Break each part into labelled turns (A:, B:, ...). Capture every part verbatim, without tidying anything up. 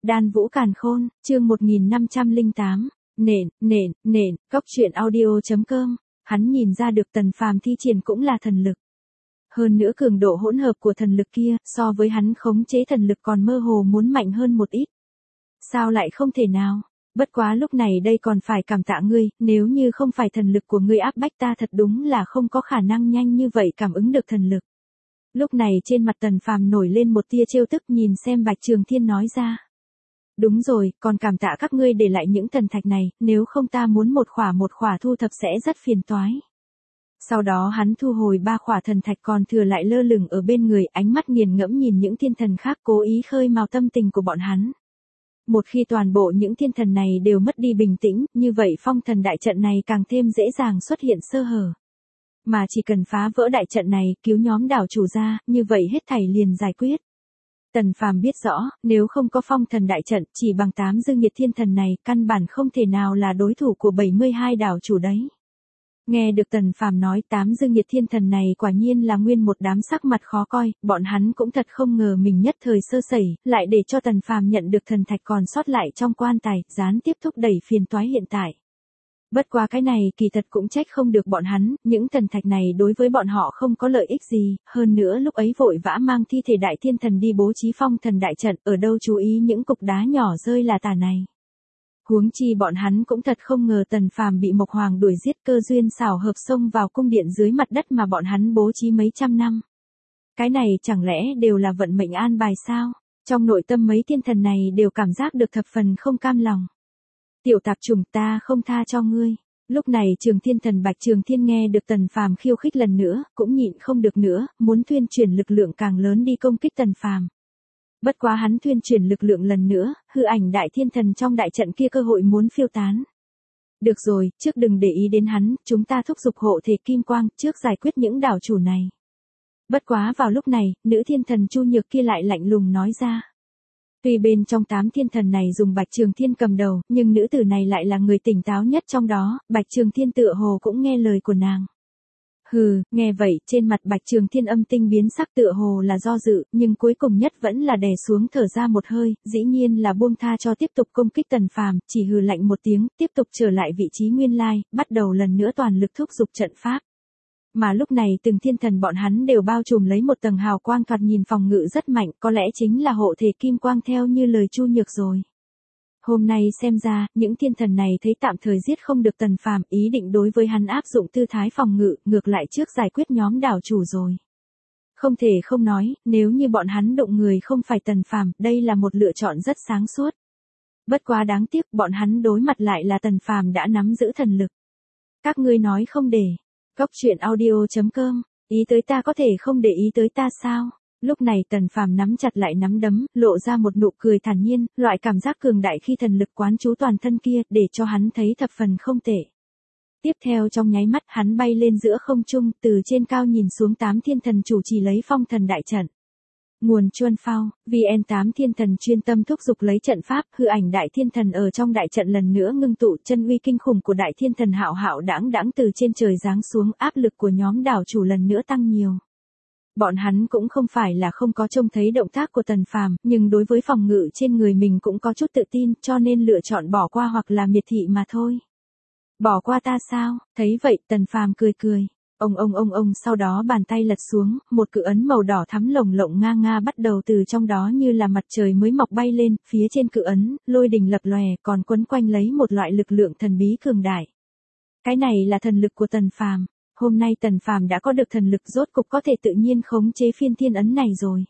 A: Đan Vũ Càn Khôn, chương một nghìn năm trăm lẻ tám, nện, nện, nện, cóc truyện audio.com, hắn nhìn ra được Tần Phàm thi triển cũng là thần lực. Hơn nữa cường độ hỗn hợp của thần lực kia, so với hắn khống chế thần lực còn mơ hồ muốn mạnh hơn một ít. Sao lại không thể nào? Bất quá lúc này đây còn phải cảm tạ ngươi, nếu như không phải thần lực của ngươi áp bách ta thật đúng là không có khả năng nhanh như vậy cảm ứng được thần lực. Lúc này trên mặt Tần Phàm nổi lên một tia trêu tức, nhìn xem Bạch Trường Thiên nói ra. Đúng rồi, còn cảm tạ các ngươi để lại những thần thạch này, nếu không ta muốn một khỏa một khỏa thu thập sẽ rất phiền toái. Sau đó hắn thu hồi ba khỏa thần thạch còn thừa lại lơ lửng ở bên người, ánh mắt nghiền ngẫm nhìn những thiên thần khác cố ý khơi mào tâm tình của bọn hắn. Một khi toàn bộ những thiên thần này đều mất đi bình tĩnh, như vậy phong thần đại trận này càng thêm dễ dàng xuất hiện sơ hở. Mà chỉ cần phá vỡ đại trận này, cứu nhóm đảo chủ ra, như vậy hết thảy liền giải quyết. Tần Phàm biết rõ, nếu không có phong thần đại trận, chỉ bằng tám dương nhiệt thiên thần này, căn bản không thể nào là đối thủ của bảy mươi hai đảo chủ đấy. Nghe được Tần Phàm nói tám dương nhiệt thiên thần này quả nhiên là nguyên một đám sắc mặt khó coi, bọn hắn cũng thật không ngờ mình nhất thời sơ sẩy, lại để cho Tần Phàm nhận được thần thạch còn sót lại trong quan tài, gián tiếp thúc đẩy phiền toái hiện tại. Bất quá cái này kỳ thật cũng trách không được bọn hắn, những thần thạch này đối với bọn họ không có lợi ích gì, hơn nữa lúc ấy vội vã mang thi thể đại thiên thần đi bố trí phong thần đại trận, ở đâu chú ý những cục đá nhỏ rơi là tà này. Huống chi bọn hắn cũng thật không ngờ Tần Phàm bị Mộc Hoàng đuổi giết, cơ duyên xảo hợp xông vào cung điện dưới mặt đất mà bọn hắn bố trí mấy trăm năm. Cái này chẳng lẽ đều là vận mệnh an bài sao? Trong nội tâm mấy thiên thần này đều cảm giác được thập phần không cam lòng. Tiểu tạp chủng, ta không tha cho ngươi. Lúc này Trường Thiên Thần Bạch Trường Thiên nghe được Tần Phàm khiêu khích lần nữa, cũng nhịn không được nữa, muốn thuyên chuyển lực lượng càng lớn đi công kích Tần Phàm. Bất quá hắn thuyên chuyển lực lượng lần nữa, hư ảnh đại thiên thần trong đại trận kia cơ hội muốn phiêu tán. Được rồi, trước đừng để ý đến hắn, chúng ta thúc giục hộ thể kim quang, trước giải quyết những đảo chủ này. Bất quá vào lúc này, nữ thiên thần Chu Nhược kia lại lạnh lùng nói ra. Tuy bên trong tám thiên thần này dùng Bạch Trường Thiên cầm đầu, nhưng nữ tử này lại là người tỉnh táo nhất trong đó, Bạch Trường Thiên tựa hồ cũng nghe lời của nàng. Hừ, nghe vậy, trên mặt Bạch Trường Thiên âm tinh biến sắc, tựa hồ là do dự, nhưng cuối cùng nhất vẫn là đè xuống thở ra một hơi, dĩ nhiên là buông tha cho tiếp tục công kích Tần Phàm, chỉ hừ lạnh một tiếng, tiếp tục trở lại vị trí nguyên lai, bắt đầu lần nữa toàn lực thúc giục trận pháp. Mà lúc này từng thiên thần bọn hắn đều bao trùm lấy một tầng hào quang thoạt nhìn phòng ngự rất mạnh, có lẽ chính là hộ thể kim quang theo như lời Chu Nhược rồi. Hôm nay xem ra, những thiên thần này thấy tạm thời giết không được Tần Phàm, ý định đối với hắn áp dụng tư thái phòng ngự, ngược lại trước giải quyết nhóm đảo chủ rồi. Không thể không nói, nếu như bọn hắn đụng người không phải Tần Phàm, đây là một lựa chọn rất sáng suốt. Bất quá đáng tiếc, bọn hắn đối mặt lại là Tần Phàm đã nắm giữ thần lực. Các ngươi nói không để. Cóc truyện audio.com, ý tới ta có thể không để ý tới ta sao? Lúc này Tần Phàm nắm chặt lại nắm đấm, lộ ra một nụ cười thản nhiên, loại cảm giác cường đại khi thần lực quán trú toàn thân kia, để cho hắn thấy thập phần không tệ. Tiếp theo trong nháy mắt hắn bay lên giữa không trung, từ trên cao nhìn xuống tám thiên thần chủ trì lấy phong thần đại trận. Nguồn Chuân Phao, vê en tám thiên thần chuyên tâm thúc giục lấy trận pháp, hư ảnh đại thiên thần ở trong đại trận lần nữa ngưng tụ, chân uy kinh khủng của đại thiên thần hạo hạo đãng đãng từ trên trời giáng xuống, áp lực của nhóm đảo chủ lần nữa tăng nhiều. Bọn hắn cũng không phải là không có trông thấy động tác của Tần Phàm, nhưng đối với phòng ngự trên người mình cũng có chút tự tin, cho nên lựa chọn bỏ qua hoặc là miệt thị mà thôi. Bỏ qua ta sao? Thấy vậy, Tần Phàm cười cười. Ông ông ông ông sau đó bàn tay lật xuống, một cự ấn màu đỏ thắm lồng lộng nga nga bắt đầu từ trong đó như là mặt trời mới mọc bay lên, phía trên cự ấn, lôi đình lập lòe, còn quấn quanh lấy một loại lực lượng thần bí cường đại. Cái này là thần lực của Tần Phàm. Hôm nay Tần Phàm đã có được thần lực, rốt cục có thể tự nhiên khống chế phiên thiên ấn này rồi.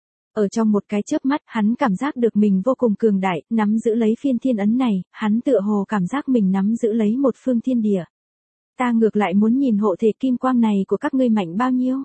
A: Ở trong một cái chớp mắt, hắn cảm giác được mình vô cùng cường đại, nắm giữ lấy phiên thiên ấn này, hắn tựa hồ cảm giác mình nắm giữ lấy một phương thiên địa. Ta ngược lại muốn nhìn hộ thể kim quang này của các ngươi mạnh bao nhiêu.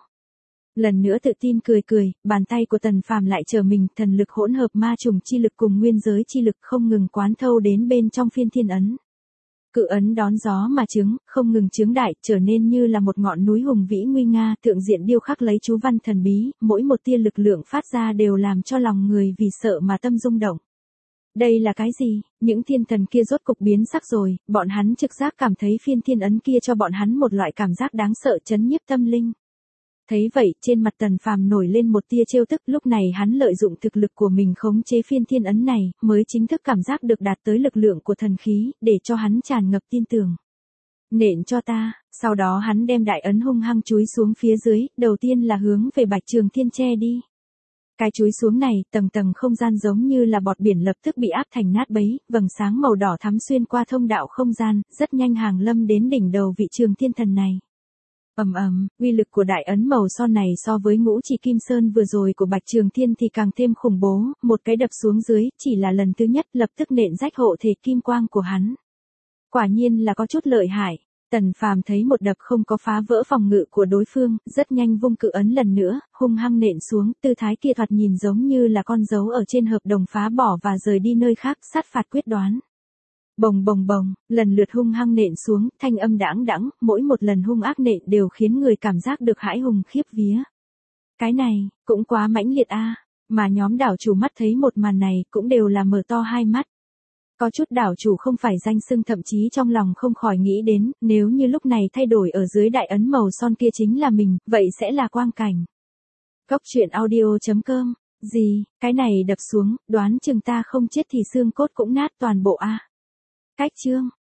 A: Lần nữa tự tin cười cười, bàn tay của Tần Phàm lại trở mình, thần lực hỗn hợp ma trùng chi lực cùng nguyên giới chi lực không ngừng quán thâu đến bên trong phiên thiên ấn. Cự ấn đón gió mà trứng, không ngừng trứng đại, trở nên như là một ngọn núi hùng vĩ nguy nga, thượng diện điêu khắc lấy chú văn thần bí, mỗi một tia lực lượng phát ra đều làm cho lòng người vì sợ mà tâm rung động. Đây là cái gì? Những thiên thần kia rốt cục biến sắc rồi, bọn hắn trực giác cảm thấy phiên thiên ấn kia cho bọn hắn một loại cảm giác đáng sợ chấn nhiếp tâm linh. Thấy vậy, trên mặt Tần Phàm nổi lên một tia trêu tức, lúc này hắn lợi dụng thực lực của mình khống chế phiên thiên ấn này, mới chính thức cảm giác được đạt tới lực lượng của thần khí, để cho hắn tràn ngập tin tưởng. Nện cho ta, sau đó hắn đem đại ấn hung hăng chúi xuống phía dưới, đầu tiên là hướng về Bạch Trường Thiên che đi. Cái chúi xuống này, tầng tầng không gian giống như là bọt biển lập tức bị áp thành nát bấy, vầng sáng màu đỏ thắm xuyên qua thông đạo không gian, rất nhanh hàng lâm đến đỉnh đầu vị Trường Thiên thần này. Ầm ầm, uy lực của đại ấn màu son này so với ngũ chỉ kim sơn vừa rồi của Bạch Trường Thiên thì càng thêm khủng bố, một cái đập xuống dưới, chỉ là lần thứ nhất lập tức nện rách hộ thể kim quang của hắn. Quả nhiên là có chút lợi hại. Tần Phàm thấy một đập không có phá vỡ phòng ngự của đối phương, rất nhanh vung cự ấn lần nữa, hung hăng nện xuống, tư thái kia thoạt nhìn giống như là con dấu ở trên hợp đồng phá bỏ và rời đi nơi khác, sát phạt quyết đoán. Bồng bồng bồng, lần lượt hung hăng nện xuống, thanh âm đãng đãng, mỗi một lần hung ác nện đều khiến người cảm giác được hãi hùng khiếp vía. Cái này, cũng quá mãnh liệt a, mà nhóm đảo chủ mắt thấy một màn này cũng đều là mở to hai mắt. Có chút đảo chủ không phải danh xưng thậm chí trong lòng không khỏi nghĩ đến, nếu như lúc này thay đổi ở dưới đại ấn màu son kia chính là mình, vậy sẽ là quang cảnh. Cốc truyện audio chấm com, gì, cái này đập xuống, đoán chừng ta không chết thì xương cốt cũng nát toàn bộ a. Cách chương